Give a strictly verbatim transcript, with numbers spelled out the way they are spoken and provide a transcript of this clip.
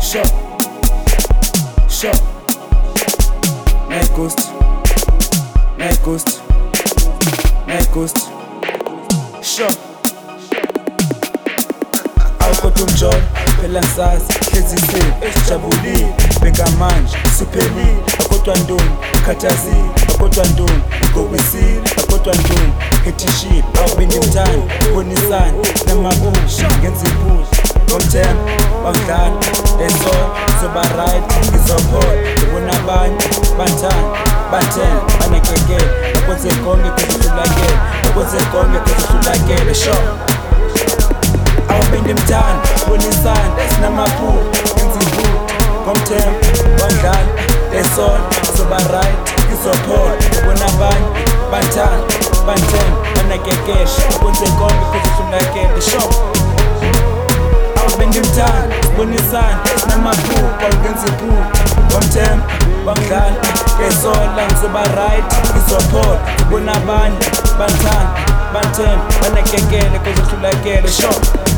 Sure, sure. Night Ghost, Night Ghost, Night Ghost. Sure. Awukho umjolo phela ngisazi hlezisile sijabulile bengamanje suphelile akodwa ntombi ukhathazile akodwa ntombi ugowisile akodwa ntombi ethishile awubendimthanda bonisana namabusha ngenza iphusha ngomthemba bangidlala esona soba right ngizophola ngibona abanye banthanda bathemba banekekele akwenze konke kuzihlulakele akwenze konke kuzihlulakele sure awubendimthanda bonisana sinamaphupho ngenza iphupho ngomthemba bangidlala esona soba right ngizophola ngibona abanye banthanda bathemba banekekele akwenze konke kuzihlulakele sure awubendimthanda bonisana sinamaphupho ngenza iphupho ngomthemba bangidlala esona ngizoba right ngizophola ngibona abanye banthanda bathemba banekekele kuzihlulakele sure